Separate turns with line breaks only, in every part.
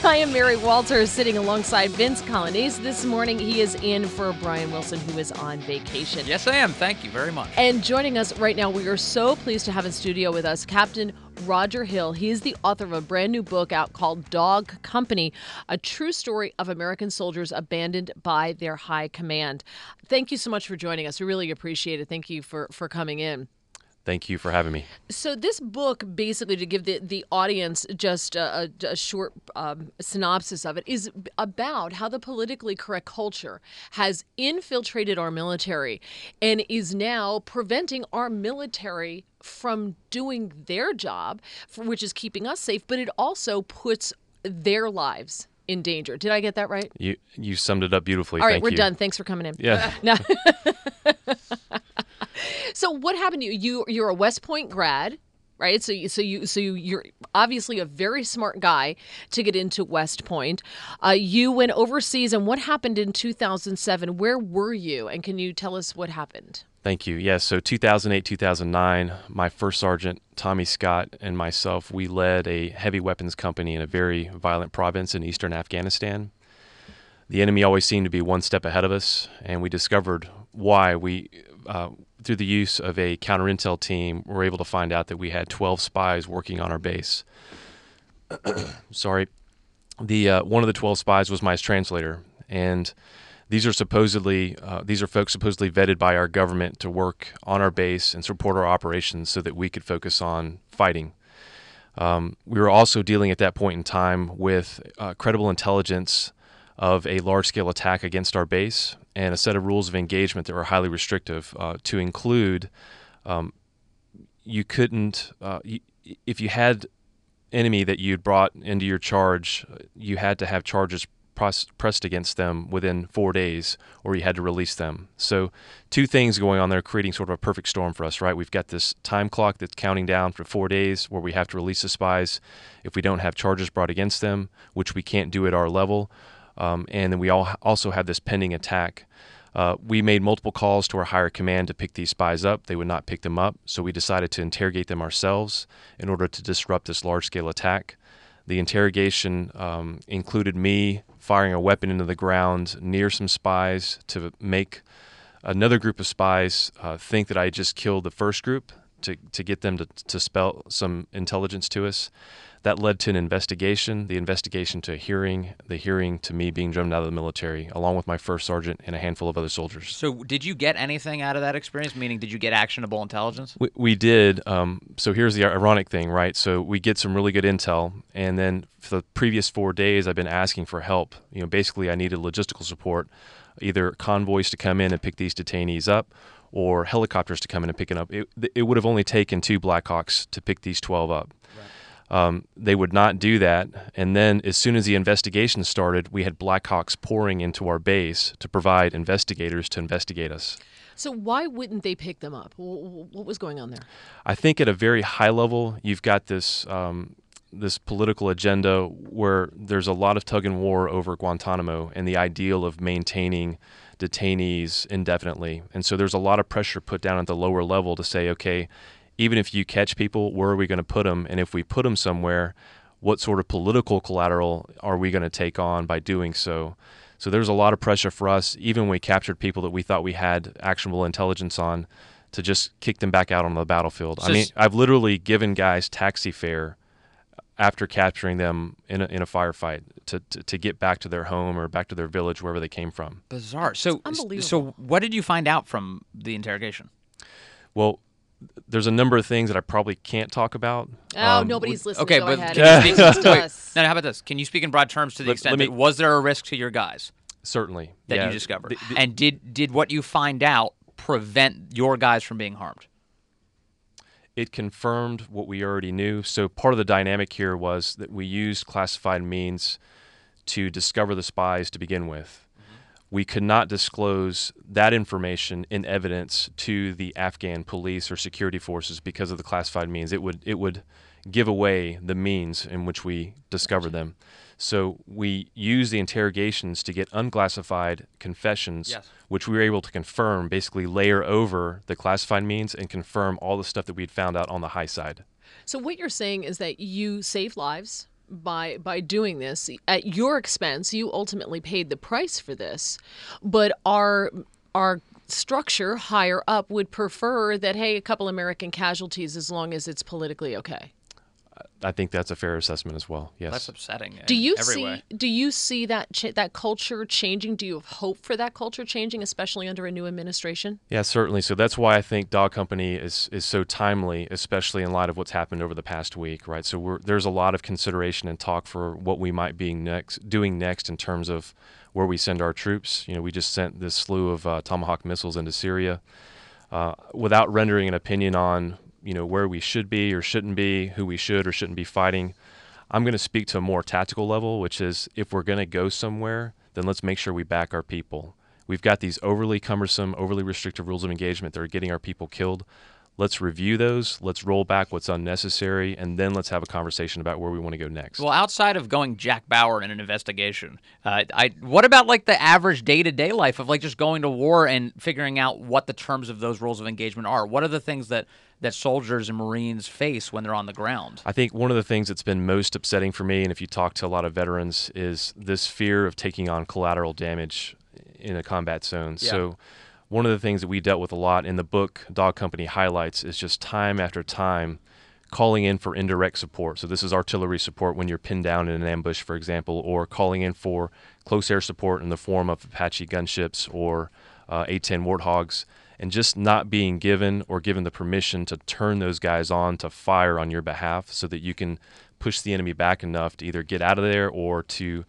I am Mary Walters, sitting alongside Vince Colonnese. This morning, he is in for Brian Wilson, who is on vacation.
Yes, I am. Thank you very much.
And joining us right now, we are so pleased to have in studio with us Captain Roger Hill. He is the author of a brand new book out called Dog Company, a true story of American soldiers abandoned by their high command. Thank you so much for joining us. We really appreciate it. Thank you for coming in.
Thank you for having me.
So this book, basically, to give the audience just a short synopsis of it, is about how the politically correct culture has infiltrated our military and is now preventing our military from doing their job, which is keeping us safe, but it also puts their lives in danger. Did I get that right?
You summed it up beautifully.
All right,
Thank
we're
you.
done. Thanks for coming in.
Yeah.
No. So what happened to you? You're a West Point grad, right? So you're obviously a very smart guy to get into West Point. You went overseas, and what happened in 2007? Where were you? And can you tell us what happened?
Thank you. Yes, so 2008, 2009, my first sergeant, Tommy Scott, and myself, we led a heavy weapons company in a very violent province in eastern Afghanistan. The enemy always seemed to be one step ahead of us, and we discovered why. Through the use of a counter-intel team, were able to find out that we had 12 spies working on our base. Sorry. One of the 12 spies was my translator, and these are folks supposedly vetted by our government to work on our base and support our operations so that we could focus on fighting. We were also dealing at that point in time with credible intelligence of a large-scale attack against our base and a set of rules of engagement that were highly restrictive, to include you couldn't, if you had enemy that you'd brought into your charge, you had to have charges pressed against them within 4 days, or you had to release them. So two things going on there, creating sort of a perfect storm for us, right? We've got this time clock that's counting down for 4 days where we have to release the spies if we don't have charges brought against them, which we can't do at our level. And then we also had this pending attack. We made multiple calls to our higher command to pick these spies up. They would not pick them up, so we decided to interrogate them ourselves in order to disrupt this large-scale attack. The interrogation included me firing a weapon into the ground near some spies to make another group of spies think that I just killed the first group to get them to spell some intelligence to us. That led to an investigation, the investigation to a hearing, the hearing to me being drummed out of the military, along with my first sergeant and a handful of other soldiers.
So did you get anything out of that experience? Meaning, did you get actionable intelligence?
We did. So here's the ironic thing, right? So we get some really good intel, and then for the previous 4 days, I've been asking for help. Basically, I needed logistical support, either convoys to come in and pick these detainees up, or helicopters to come in and pick it up. It would have only taken 2 Blackhawks to pick these 12 up. They would not do that, and then as soon as the investigation started, we had Blackhawks pouring into our base to provide investigators to investigate us.
So why wouldn't they pick them up? What was going on there?
I think at a very high level, you've got this this political agenda where there's a lot of tug and war over Guantanamo and the ideal of maintaining detainees indefinitely. And so there's a lot of pressure put down at the lower level to say, okay, even if you catch people, where are we going to put them? And if we put them somewhere, what sort of political collateral are we going to take on by doing so? So there's a lot of pressure for us, even when we captured people that we thought we had actionable intelligence on, to just kick them back out on the battlefield. I mean, I've literally given guys taxi fare after capturing them in a firefight to get back to their home or back to their village, wherever they came from.
Bizarre. So
unbelievable.
What did you find out from the interrogation?
Well, there's a number of things that I probably can't talk about.
Oh, nobody's listening.
Okay,
Go
but
ahead.
can you speak?
Wait,
Wait, no, how about this? Can you speak in broad terms to the extent that was there a risk to your guys
Certainly.
that you discovered? And did what you find out prevent your guys from being harmed?
It confirmed what we already knew. So part of the dynamic here was that we used classified means to discover the spies to begin with. We could not disclose that information in evidence to the Afghan police or security forces because of the classified means. It would give away the means in which we discovered them. So we used the interrogations to get unclassified confessions, which we were able to confirm, basically layer over the classified means and confirm all the stuff that we'd found out on the high side.
So what you're saying is that you saved lives, by doing this at your expense. You ultimately paid the price for this, but our structure higher up would prefer that, hey, a couple American casualties as long as it's politically okay.
I think that's a fair assessment as well. Yes.
That's upsetting.
Do you
every
see
way.
do you see that that culture changing? Do you have hope for that culture changing, especially under a new administration?
Yeah, certainly. So that's why I think Dog Company is so timely, especially in light of what's happened over the past week, right? So there's a lot of consideration and talk for what we might be doing next in terms of where we send our troops. You know, we just sent this slew of Tomahawk missiles into Syria without rendering an opinion on, you know, where we should be or shouldn't be, who we should or shouldn't be fighting. I'm going to speak to a more tactical level, which is if we're going to go somewhere, then let's make sure we back our people. We've got these overly cumbersome, overly restrictive rules of engagement that are getting our people killed. Let's review those. Let's roll back what's unnecessary, and then let's have a conversation about where we want to go next.
Well, outside of going Jack Bauer in an investigation, what about like the average day-to-day life of like just going to war and figuring out what the terms of those rules of engagement are? What are the things that soldiers and Marines face when they're on the ground?
I think one of the things that's been most upsetting for me, and if you talk to a lot of veterans, is this fear of taking on collateral damage in a combat zone.
Yeah.
So one of the things that we dealt with a lot in the book Dog Company highlights is just time after time calling in for indirect support. So this is artillery support when you're pinned down in an ambush, for example, or calling in for close air support in the form of Apache gunships or A-10 Warthogs, and just not being given the permission to turn those guys on to fire on your behalf so that you can push the enemy back enough to either get out of there or to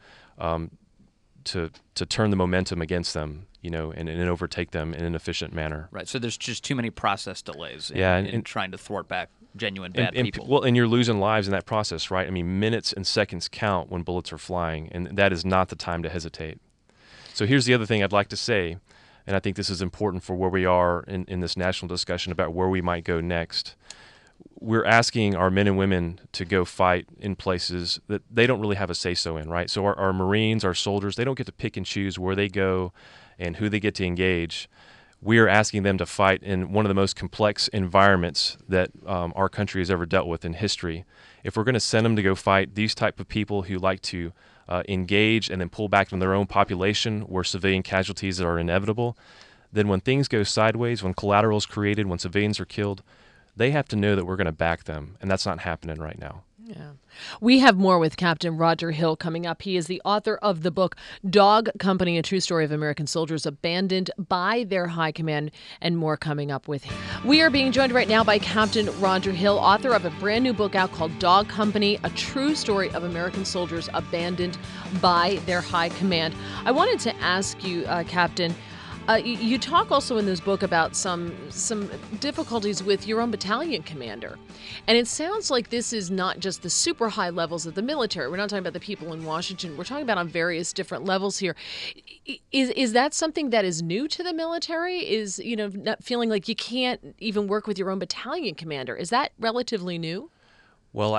turn the momentum against them, you know, and overtake them in an efficient manner.
Right. So there's just too many process delays in trying to thwart back genuine bad people.
Well, and you're losing lives in that process, right? I mean, minutes and seconds count when bullets are flying, and that is not the time to hesitate. So here's the other thing I'd like to say, and I think this is important for where we are in this national discussion about where we might go next. We're asking our men and women to go fight in places that they don't really have a say-so in, right? So our Marines, our soldiers, they don't get to pick and choose where they go and who they get to engage. We are asking them to fight in one of the most complex environments that our country has ever dealt with in history. If we're going to send them to go fight these type of people who like to engage and then pull back from their own population where civilian casualties are inevitable, then when things go sideways, when collateral is created, when civilians are killed, they have to know that we're going to back them, and that's not happening right now.
Yeah. We have more with Captain Roger Hill coming up. He is the author of the book Dog Company, A True Story of American Soldiers Abandoned by Their High Command, and more coming up with him. We are being joined right now by Captain Roger Hill, author of a brand new book out called Dog Company, A True Story of American Soldiers Abandoned by Their High Command. I wanted to ask you, Captain, you talk also in this book about some difficulties with your own battalion commander. And it sounds like this is not just the super high levels of the military. We're not talking about the people in Washington. We're talking about on various different levels here. Is that something that is new to the military? Is, you know, not feeling like you can't even work with your own battalion commander? Is that relatively new?
Well,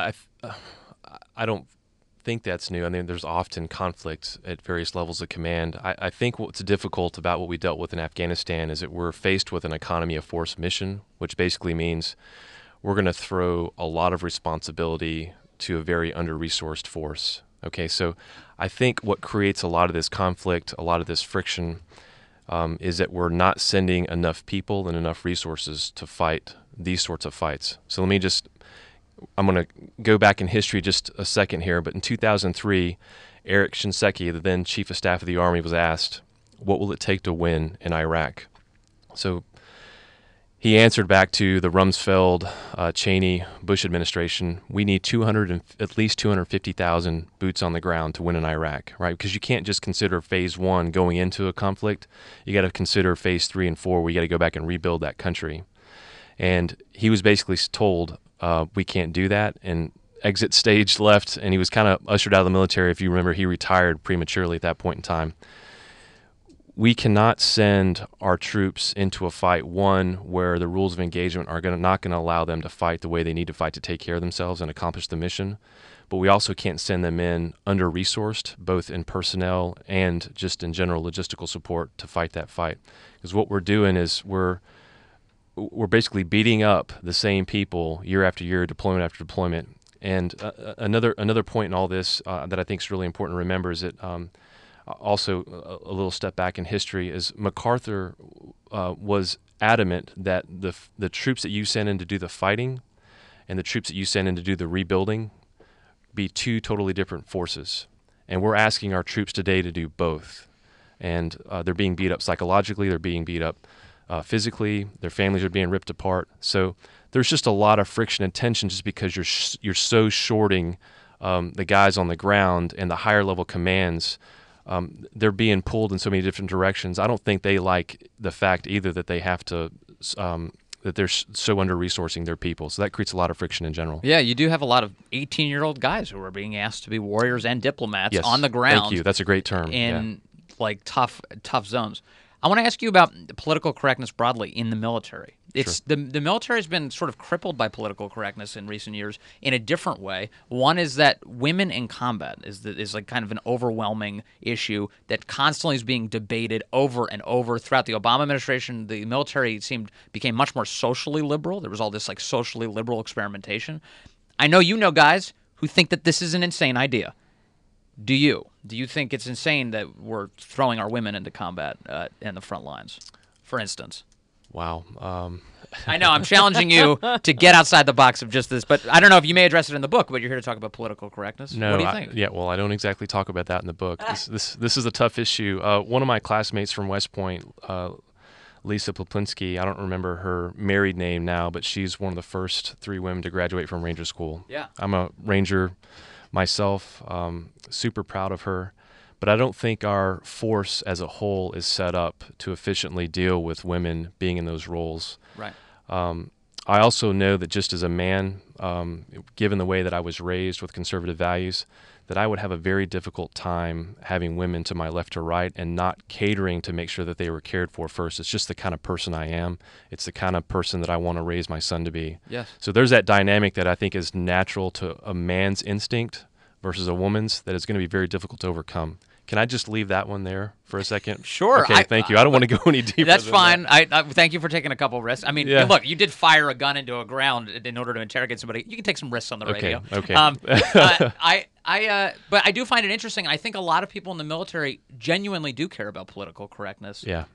I don't think that's new. I mean, there's often conflict at various levels of command. I think what's difficult about what we dealt with in Afghanistan is that we're faced with an economy of force mission, which basically means we're going to throw a lot of responsibility to a very under-resourced force. Okay, so I think what creates a lot of this conflict, a lot of this friction, is that we're not sending enough people and enough resources to fight these sorts of fights. So I'm going to go back in history just a second here, but in 2003, Eric Shinseki, the then Chief of Staff of the Army, was asked, what will it take to win in Iraq? So he answered back to the Rumsfeld, Cheney, Bush administration, we need at least 250,000 boots on the ground to win in Iraq, right? Because you can't just consider phase one going into a conflict. You got to consider phase 3 and 4 where you got to go back and rebuild that country. And he was basically told, we can't do that, and exit stage left, and he was kind of ushered out of the military. If you remember, he retired prematurely at that point in time. We cannot send our troops into a fight, one, where the rules of engagement are not going to allow them to fight the way they need to fight to take care of themselves and accomplish the mission, but we also can't send them in under-resourced, both in personnel and just in general logistical support to fight that fight. Because what we're doing is we're basically beating up the same people year after year, deployment after deployment, And another point in all this that I think is really important to remember is that also a little step back in history is MacArthur was adamant that the troops that you send in to do the fighting and the troops that you send in to do the rebuilding be two totally different forces. And we're asking our troops today to do both. And they're being beat up psychologically, they're being beat up physically, their families are being ripped apart. So there's just a lot of friction and tension just because you're so shorting the guys on the ground and the higher level commands. They're being pulled in so many different directions. I don't think they like the fact either that they have to that they're so under-resourcing their people. So that creates a lot of friction in general.
Yeah, you do have a lot of 18-year-old guys who are being asked to be warriors and diplomats on the ground.
Thank you. That's a great term.
In like tough zones. I want to ask you about political correctness broadly in the military. It's the military has been sort of crippled by political correctness in recent years in a different way. One is that women in combat is like kind of an overwhelming issue that constantly is being debated over and over throughout the Obama administration. The military became much more socially liberal. There was all this like socially liberal experimentation. I know you know guys who think that this is an insane idea. Do you? Do you think it's insane that we're throwing our women into combat in the front lines, for instance?
Wow.
I know, I'm challenging you to get outside the box of just this, but I don't know if you may address it in the book, but you're here to talk about political correctness.
No,
what do you think?
Well, I don't exactly talk about that in the book. This is a tough issue. One of my classmates from West Point, Lisa Poplinski, I don't remember her married name now, but she's one of the first 3 women to graduate from Ranger School.
Yeah.
I'm a Ranger myself, super proud of her. But I don't think our force as a whole is set up to efficiently deal with women being in those roles.
Right.
I also know that just as a man, given the way that I was raised with conservative values, that I would have a very difficult time having women to my left or right and not catering to make sure that they were cared for first. It's just the kind of person I am. It's the kind of person that I want to raise my son to be.
Yes.
So there's that dynamic that I think is natural to a man's instinct versus a woman's that is going to be very difficult to overcome. Can I just leave that one there for a second?
Sure.
Okay, thank you. I don't want to go any deeper.
That's
than
fine.
that.
I thank you for taking a couple of risks. I mean,
Yeah.
look, you did fire a gun into a ground in order to interrogate somebody. You can take some risks on the radio.
Okay.
But I do find it interesting. I think a lot of people in the military genuinely do care about political correctness.
Yeah.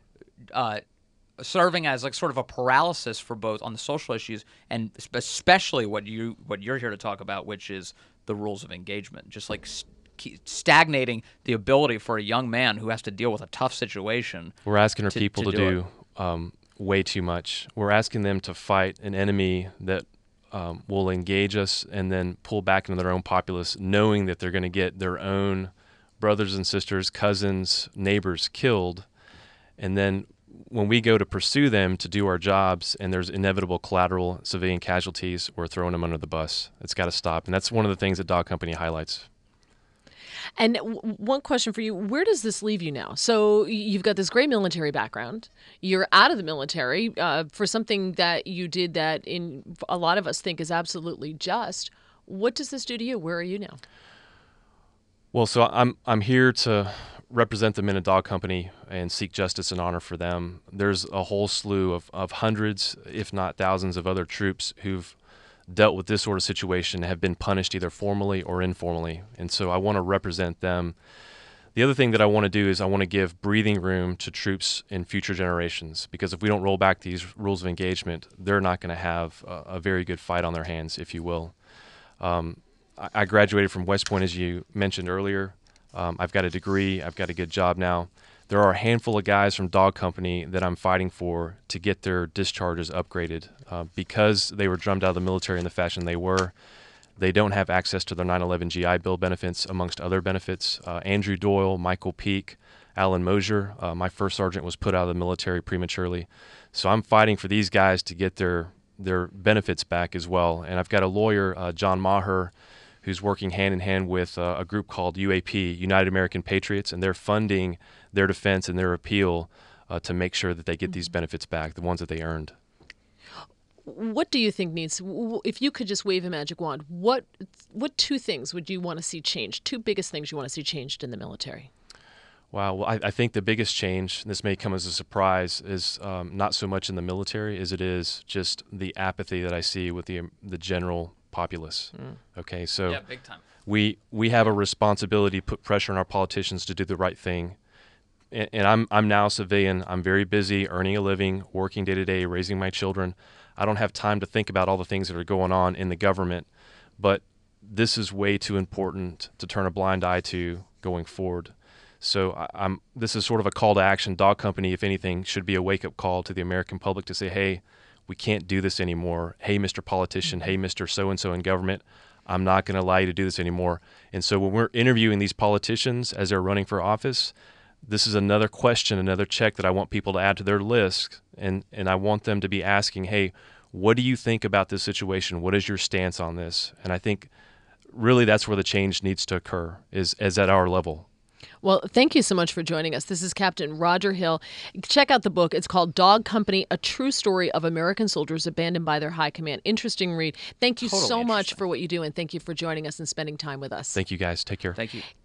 Serving as like sort of a paralysis for both on the social issues and especially what you're here to talk about, which is the rules of engagement. Just like stagnating the ability for a young man who has to deal with a tough situation.
We're asking our people to
do
do way too much. We're asking them to fight an enemy that will engage us and then pull back into their own populace, knowing that they're going to get their own brothers and sisters, cousins, neighbors killed. And then when we go to pursue them to do our jobs and there's inevitable collateral civilian casualties, we're throwing them under the bus. It's got to stop. And that's one of the things that Dog Company highlights.
And one question for you, where does this leave you now? So you've got this great military background. You're out of the military for something that you did that a lot of us think is absolutely just. What does this do to you? Where are you now?
Well, so I'm here to represent the Men of Dog Company and seek justice and honor for them. There's a whole slew of hundreds, if not thousands, of other troops who've dealt with this sort of situation, have been punished either formally or informally. And so I want to represent them. The other thing that I want to do is I want to give breathing room to troops in future generations, because if we don't roll back these rules of engagement, they're not going to have a very good fight on their hands, if you will. I graduated from West Point, as you mentioned earlier. I've got a degree. I've got a good job now. There are a handful of guys from Dog Company that I'm fighting for to get their discharges upgraded because they were drummed out of the military in the fashion they were. They don't have access to their 9/11 GI Bill benefits, amongst other benefits. Andrew Doyle, Michael Peake, Alan Mosier, my first sergeant, was put out of the military prematurely. So I'm fighting for these guys to get their benefits back as well. And I've got a lawyer, John Maher, who's working hand in hand with a group called UAP, United American Patriots, and they're funding their defense and their appeal to make sure that they get these benefits back, the ones that they earned.
What do you think needs, if you could just wave a magic wand, what 2 things would you want to see changed? 2 biggest things you want to see changed in the military?
Wow. Well, I think the biggest change, this may come as a surprise, is not so much in the military as it is just the apathy that I see with the general populace. Okay, so
Yeah, big time.
we have a responsibility to put pressure on our politicians to do the right thing. And I'm now a civilian. I'm very busy earning a living, working day to day, raising my children. I don't have time to think about all the things that are going on in the government, but this is way too important to turn a blind eye to going forward. So this is sort of a call to action. Dog Company, if anything, should be a wake-up call to the American public to say, hey, we can't do this anymore. Hey, Mr. Politician, hey, Mr. So-and-so in government, I'm not going to allow you to do this anymore. And so when we're interviewing these politicians as they're running for office, this is another question, another check that I want people to add to their list. And I want them to be asking, hey, what do you think about this situation? What is your stance on this? And I think really that's where the change needs to occur, is at our level.
Well, thank you so much for joining us. This is Captain Roger Hill. Check out the book. It's called Dog Company, A True Story of American Soldiers Abandoned by Their High Command. Interesting read. Thank you
Totally
so much
interesting.
for what you do, and thank you for joining us and spending time with us.
Thank you, guys. Take care.
Thank you.